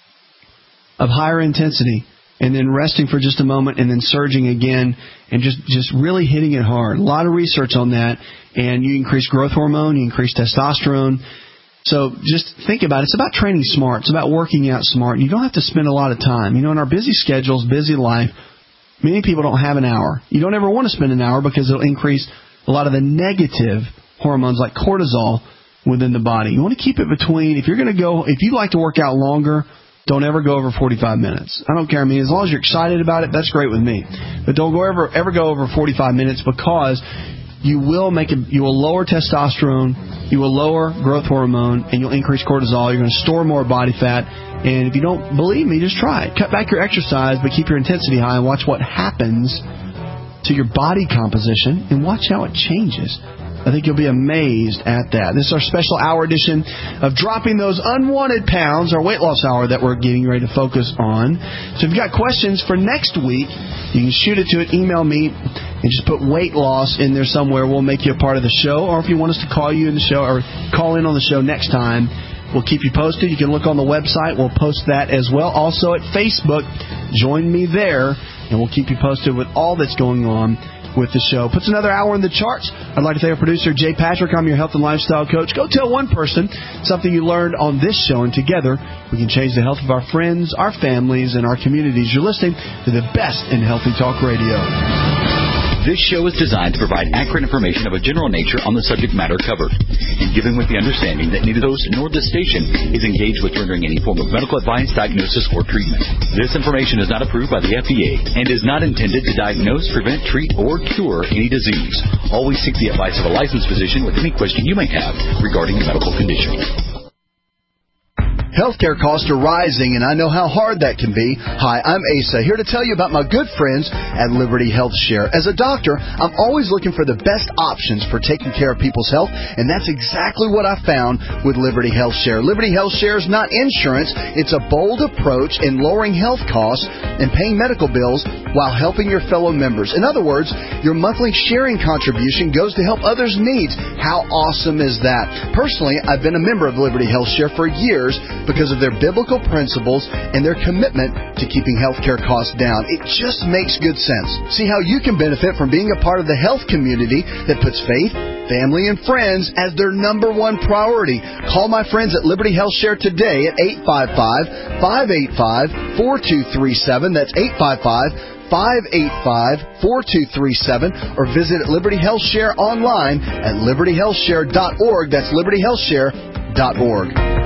of higher intensity and then resting for just a moment and then surging again and just, just really hitting it hard. A lot of research on that. And you increase growth hormone, you increase testosterone. So just think about it. It's about training smart. It's about working out smart. You don't have to spend a lot of time. You know, in our busy schedules, busy life, many people don't have an hour. You don't ever want to spend an hour because it'll increase a lot of the negative hormones like cortisol within the body. You want to keep it between, if you're going to go, if you like to work out longer, don't ever go over forty-five minutes. I don't care. I mean, as long as you're excited about it, that's great with me. But don't go ever, ever go over forty-five minutes because you will make a, you will lower testosterone, you will lower growth hormone, and you'll increase cortisol. You're going to store more body fat. And if you don't believe me, just try it. Cut back your exercise, but keep your intensity high and watch what happens to your body composition and watch how it changes. I think you'll be amazed at that. This is our special hour edition of Dropping Those Unwanted Pounds, our weight loss hour that we're getting ready to focus on. So if you've got questions for next week, you can shoot it to it, email me, and just put weight loss in there somewhere. We'll make you a part of the show. Or if you want us to call you in the show or call in on the show next time, we'll keep you posted. You can look on the website. We'll post that as well. Also at Facebook, join me there, and we'll keep you posted with all that's going on with the show. Puts another hour in the charts. I'd like to thank our producer, Jay Patrick. I'm your health and lifestyle coach. Go tell one person something you learned on this show, and together we can change the health of our friends, our families, and our communities. You're listening to the best in Healthy Talk Radio. This show is designed to provide accurate information of a general nature on the subject matter covered, and given with the understanding that neither host nor this station is engaged with rendering any form of medical advice, diagnosis, or treatment. This information is not approved by the F D A and is not intended to diagnose, prevent, treat, or cure any disease. Always seek the advice of a licensed physician with any question you may have regarding a medical condition. Healthcare costs are rising, and I know how hard that can be. Hi, I'm Asa, here to tell you about my good friends at Liberty Health Share. As a doctor, I'm always looking for the best options for taking care of people's health, and that's exactly what I found with Liberty Health Share. Liberty Health Share is not insurance. It's a bold approach in lowering health costs and paying medical bills while helping your fellow members. In other words, your monthly sharing contribution goes to help others' needs. How awesome is that? Personally, I've been a member of Liberty Health Share for years, because of their biblical principles and their commitment to keeping healthcare costs down. It just makes good sense. See how you can benefit from being a part of the health community that puts faith, family, and friends as their number one priority. Call my friends at Liberty Health Share today at eight five five, five eight five, four two three seven. That's eight five five, five eight five, four two three seven, or visit Liberty Health Share online at liberty health share dot org. That's liberty health share dot org.